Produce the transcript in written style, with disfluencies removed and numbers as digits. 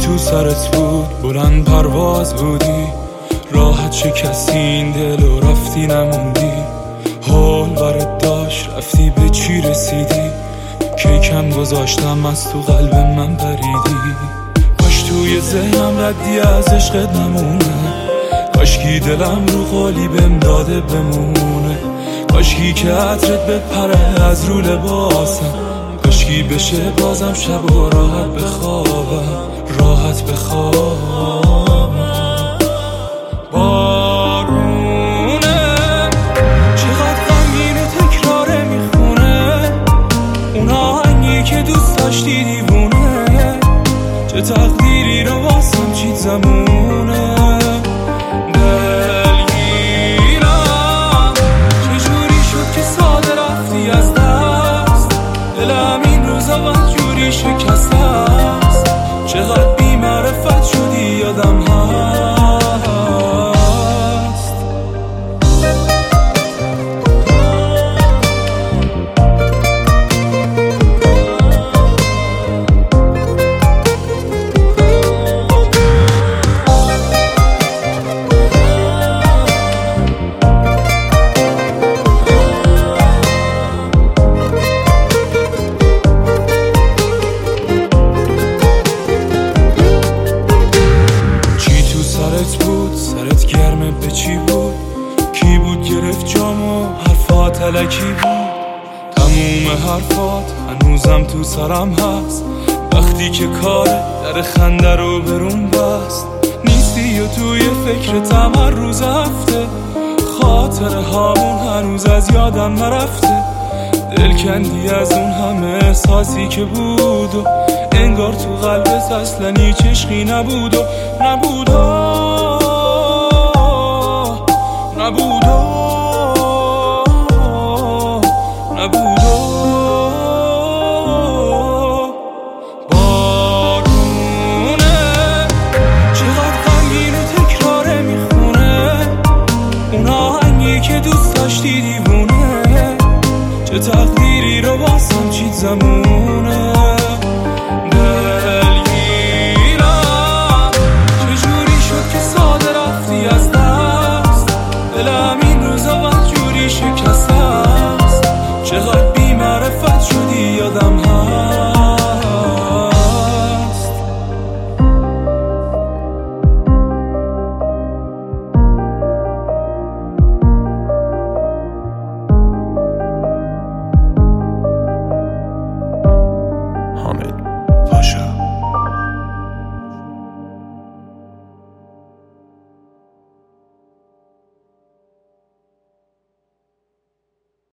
تو سرت بود بلند پرواز بودی، راحت شکستی این دل و رفتی نموندی. حال برات داشت رفتی به چی رسیدی؟ کیکم گذاشتم از تو قلب من پریدی. کاش توی ذهنم ردی از عشقت نمونه، کاشکی دلم رو قالی بهم داده بمونه. کاشکی که عطرت بپره از رو لباسم، کاشکی بشه بازم شب و راحت بخوابم، راحت بخوابم. بارونه چقدر غمگینه تکراره میخونه، اون آهنگی که دوست داشتی دیوونه. چه تقدیری رو واسم چید زمونه، دلگیرم چجوری شد که ساده رفتی از دست. دلم این روزا وقت جوری شکسته است، چقدر بی معرفت شدی یادم هست. سرت گرمه به چی بود؟ کی بود گرفت جامو حرفات علکی بود؟ تموم حرفات هنوزم تو سرم هست، وقتی که کار در خنده رو برون بست. نیستی و توی فکرتم هر روز هفته، خاطره هامون هنوز از یادم نرفته. دل کندی از اون همه احساسی که بود و انگار تو قلبت اصلا هیچ عشقی نبود و نبود.